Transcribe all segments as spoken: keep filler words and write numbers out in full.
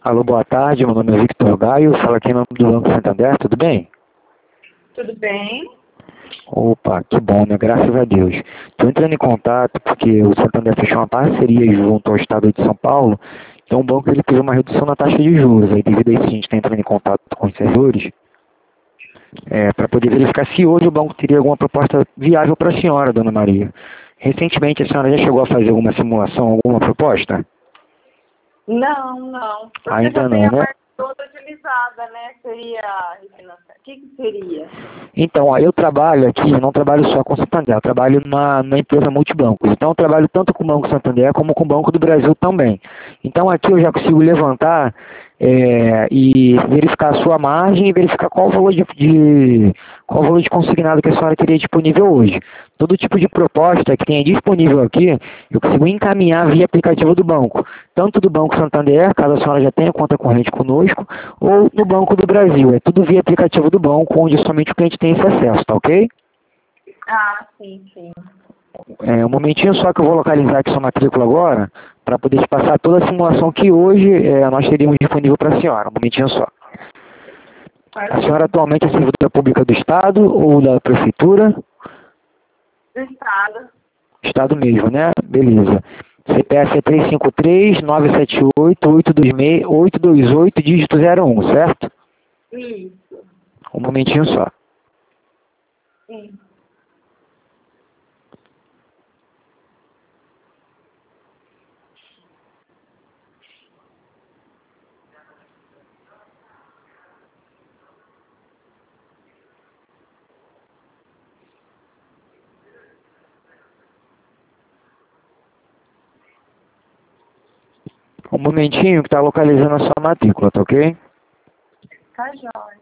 Alô, boa tarde, meu nome é Victor Gaio, falo aqui em nome do Banco Santander, tudo bem? Tudo bem? Opa, que bom, né? Graças a Deus. Estou entrando em contato porque o Santander fechou uma parceria junto ao Estado de São Paulo, então o banco ele teve uma redução na taxa de juros, aí devido a isso a gente está entrando em contato com os servidores, é, para poder verificar se hoje o banco teria alguma proposta viável para a senhora, dona Maria. Recentemente a senhora já chegou a fazer alguma simulação, alguma proposta? Não, não. Porque já Ainda tem não, a né? marca toda utilizada, né? Seria refinanciar. O que, que seria? Então, ó, eu trabalho aqui, eu não trabalho só com o Santander, eu trabalho numa, numa empresa multibancos. Então, eu trabalho tanto com o Banco Santander como com o Banco do Brasil também. Então, aqui eu já consigo levantar é, e verificar a sua margem e verificar qual o valor de, de, qual o valor de consignado que a senhora teria disponível hoje. Todo tipo de proposta que tenha disponível aqui, eu consigo encaminhar via aplicativo do banco. Tanto do Banco Santander, caso a senhora já tenha conta corrente conosco, ou no Banco do Brasil. É tudo via aplicativo do banco, onde somente o cliente tem esse acesso, tá ok? Ah, sim, sim. É, um momentinho só que eu vou localizar aqui sua matrícula agora, para poder te passar toda a simulação que hoje é, nós teríamos disponível para a senhora. Um momentinho só. A senhora atualmente é servidora pública do Estado ou da Prefeitura? Do Estado. Estado mesmo, né? Beleza. C P F é três cinco três, nove sete oito, oito dois seis, oito dois oito, dígito zero um, certo? Isso. Um momentinho só. Sim. Um momentinho que está localizando a sua matrícula, tá ok? Tá jóia.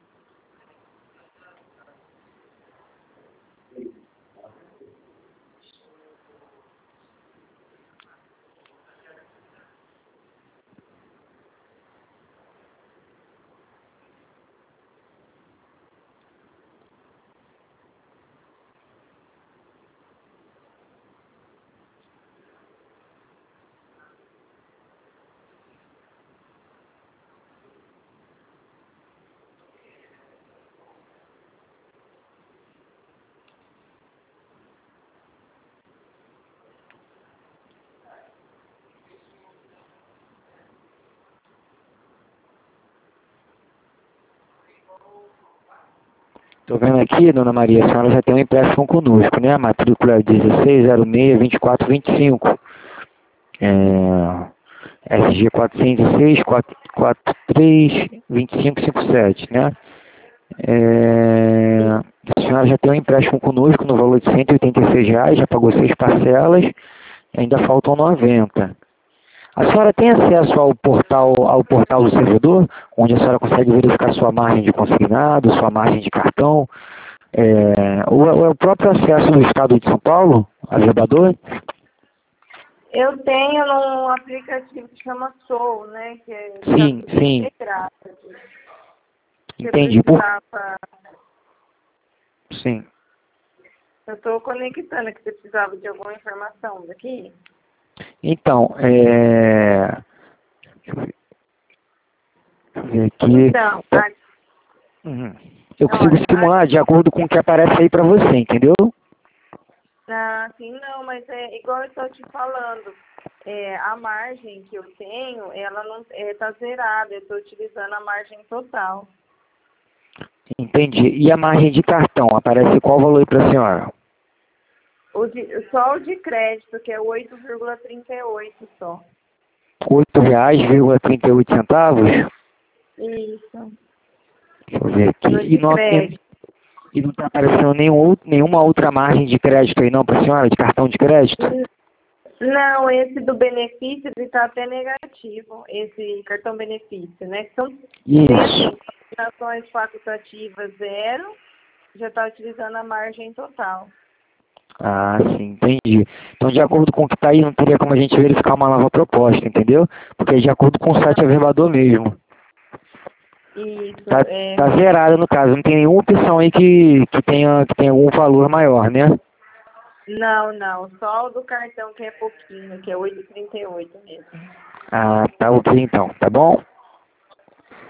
Estou vendo aqui, dona Maria, a senhora já tem um empréstimo conosco, né? A matrícula é dezesseis zero seis, vinte e quatro vinte e cinco. É, S G quatrocentos e seis, quatrocentos e quarenta e três, vinte e cinco cinquenta e sete, né? É, a senhora já tem um empréstimo conosco no valor de cento e oitenta e seis reais, já pagou seis parcelas, ainda faltam noventa. A senhora tem acesso ao portal, ao portal do servidor, onde a senhora consegue verificar sua margem de consignado, sua margem de cartão, é, ou é o próprio acesso do Estado de São Paulo, a Verbador? Eu tenho num aplicativo que chama Soul, né? Que é Sim, já sim, integrado. Se eu entendi. Por... precisava. Sim. Eu estou conectando que você precisava de alguma informação daqui. Então, é... deixa eu ver, deixa eu ver aqui. Então, É, a- uhum. Eu consigo olha, a simular de acordo com o que aparece aí para você, entendeu? Ah, sim, não, mas é igual eu estou te falando, é, a margem que eu tenho, ela não está zerada, eu estou utilizando a margem total. Entendi. E a margem de cartão, aparece qual valor aí para a senhora? O de, só o de crédito, que é oito vírgula trinta e oito só. oito reais e trinta e oito centavos? Isso, Deixa eu ver aqui. no E de não, e, crédito. e não está aparecendo nenhum, outro- nenhuma outra margem de crédito aí não para a senhora, de cartão de crédito? Não, esse do benefício ele está até negativo, esse cartão benefício, né? São tem Isso. assim, combinações facultativas zero, já está utilizando a margem total. Ah, sim, entendi. Então, de acordo com o que está aí, não teria como a gente verificar uma nova proposta, entendeu? Porque é de acordo com o site averbador mesmo. Isso, Tá, é. tá zerado no caso, não tem nenhuma opção aí que, que, tenha, que tenha algum valor maior, né? Não, não, só o do cartão que é pouquinho, que é oito vírgula trinta e oito mesmo. Ah, tá ok então, tá bom?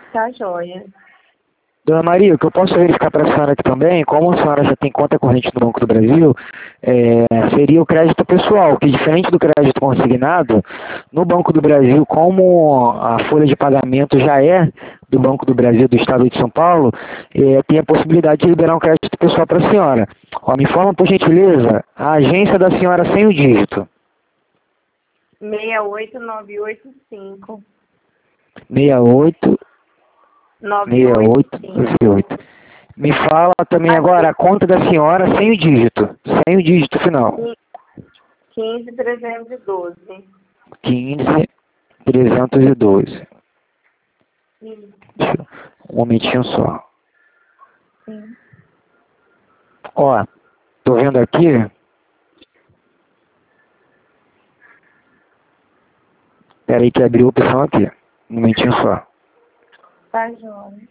Tá joia. Dona Maria, o que eu posso verificar para a senhora aqui também, como a senhora já tem conta corrente no Banco do Brasil, é, seria o crédito pessoal, que diferente do crédito consignado, no Banco do Brasil, como a folha de pagamento já é do Banco do Brasil do Estado de São Paulo, é, tem a possibilidade de liberar um crédito pessoal para a senhora. Ó, me informa, por gentileza, a agência da senhora sem o dígito. seis oito nove oito cinco. seis oito nove seis oito oito cinco. nove oito. Me fala também agora a conta da senhora sem o dígito, sem o dígito final. quinze trezentos e doze. quinze trezentos e doze. Sim. Um momentinho só. Sim. Ó, tô vendo aqui. Espera aí que abriu a opção aqui. Um momentinho só. Tá joia.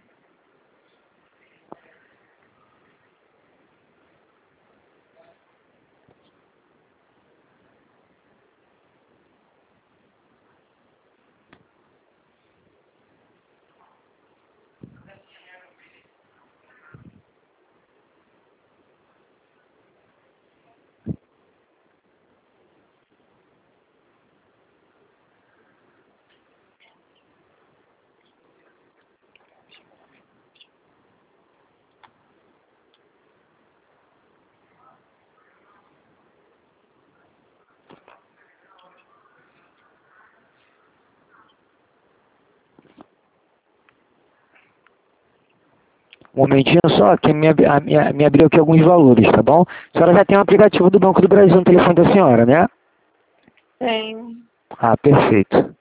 Um momentinho só, que me, ab- a- me, me abriu aqui alguns valores, tá bom? A senhora já tem um aplicativo do Banco do Brasil no telefone da senhora, né? Tenho. Ah, perfeito.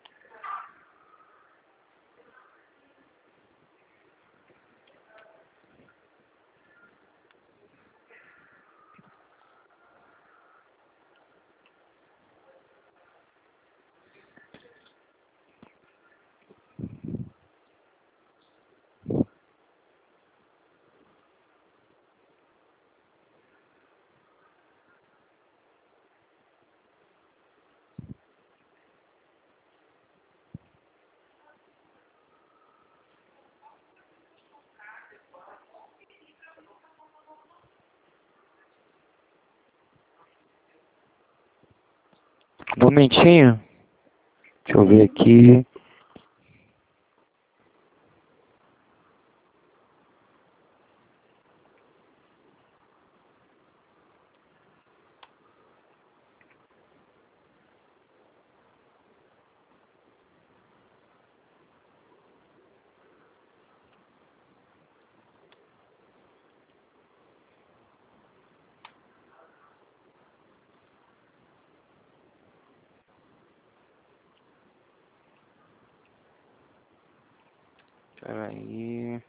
Um momentinho. Deixa eu ver aqui. Espera aí.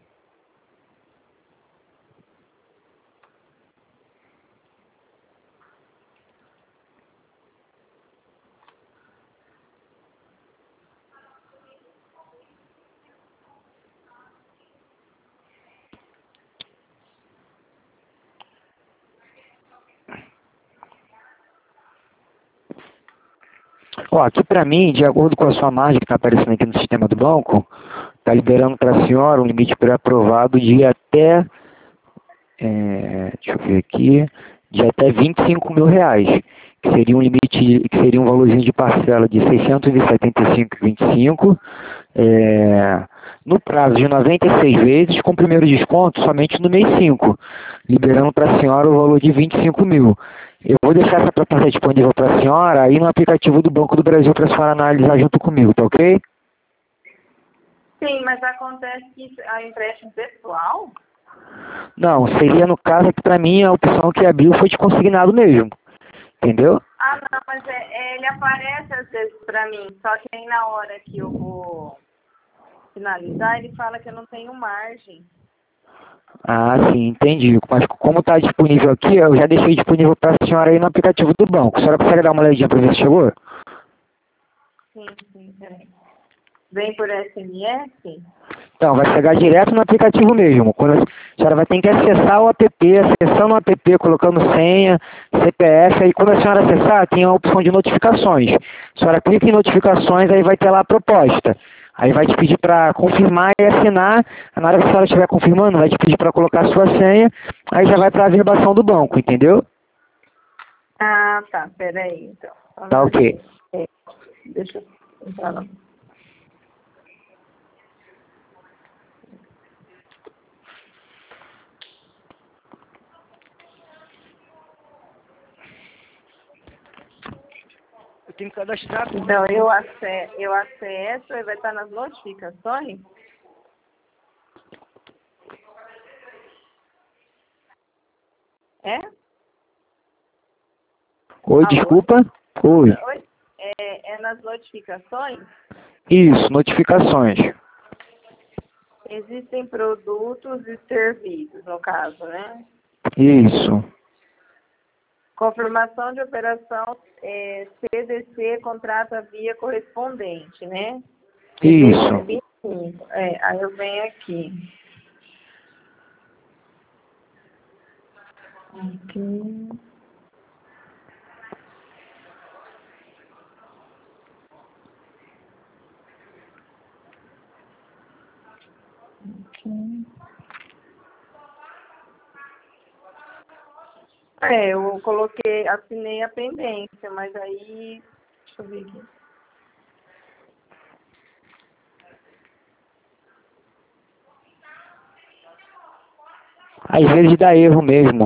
Ó, aqui para mim, de acordo com a sua margem que está aparecendo aqui no sistema do banco, está liberando para a senhora um limite pré-aprovado de até, é, deixa eu ver aqui, de até vinte e cinco mil reais, que seria um limite, que seria um valorzinho de parcela de seiscentos e setenta e cinco vírgula vinte e cinco, é, no prazo de noventa e seis vezes, com o primeiro desconto somente no mês cinco, liberando para a senhora o valor de vinte e cinco mil. Eu vou deixar essa proposta disponível para a senhora aí no aplicativo do Banco do Brasil para a senhora analisar junto comigo, tá ok? Sim, mas acontece que isso é um empréstimo pessoal? Não, seria no caso que para mim a opção que abriu foi de consignado mesmo, entendeu? Ah, não, mas é, é, ele aparece às vezes pra mim, só que aí na hora que eu vou finalizar, ele fala que eu não tenho margem. Ah, sim, entendi. Mas como está disponível aqui, eu já deixei disponível para a senhora aí no aplicativo do banco. A senhora consegue dar uma olhadinha para ver se chegou? Sim, sim, peraí. Vem por S M S? Então, vai chegar direto no aplicativo mesmo. Quando a senhora vai ter que acessar o app, acessando o app, colocando senha, C P F, aí quando a senhora acessar, tem a opção de notificações. A senhora clica em notificações, aí vai ter lá a proposta. Aí vai te pedir para confirmar e assinar. Na hora que a senhora estiver confirmando, vai te pedir para colocar a sua senha. Aí já vai para a averbação do banco, entendeu? Ah, tá. Peraí, então. Tá ok. É, deixa eu entrar lá. Eu tenho que cadastrar. Então, eu acesso, eu acesso e vai estar nas notificações. É? Oi, Alô? desculpa. Oi. Oi? É, é nas notificações? Isso, notificações. Existem produtos e serviços, no caso, né? Isso. Confirmação de operação é, C D C contrata via correspondente, né? Isso. É, aí eu venho aqui. Aqui. Aqui. É, eu coloquei, assinei a pendência, mas aí, deixa eu ver aqui. Às vezes dá erro mesmo.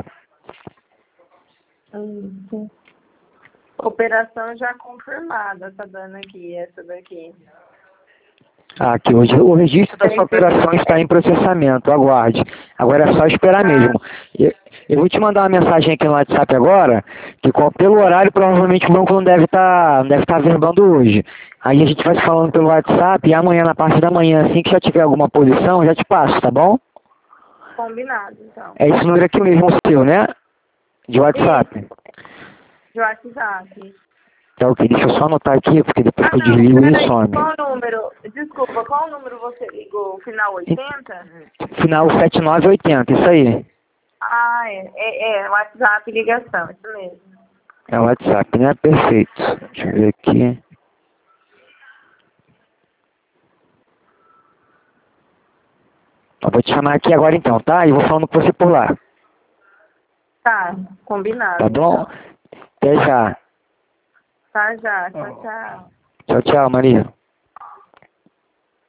Hum, Operação já confirmada, tá dando aqui, essa daqui. Ah, aqui hoje o registro da sua operação está em processamento, aguarde. Agora é só esperar mesmo. Eu, eu vou te mandar uma mensagem aqui no WhatsApp agora, que com, pelo horário provavelmente o banco não deve estar não deve estar verbando hoje. Aí a gente vai se falando pelo WhatsApp e amanhã, na parte da manhã, assim que já tiver alguma posição, já te passo, tá bom? Combinado, então. É esse número aqui mesmo, o seu, né? De WhatsApp. Isso, de WhatsApp. Tá ok, deixa eu só anotar aqui, porque depois Ah, que eu não, desligo ele peraí, some. qual número? Desculpa, qual número você ligou? Final oitenta? Final sete nove oitenta, isso aí. Ah, é, é, é, WhatsApp ligação, isso mesmo. É o WhatsApp, né? Perfeito. Deixa eu ver aqui. Eu vou te chamar aqui agora então, tá? E vou falando com você por lá. Tá, combinado. Tá bom? Então. Até já. Tá já, tchau, tchau. Tchau, tchau, Maria.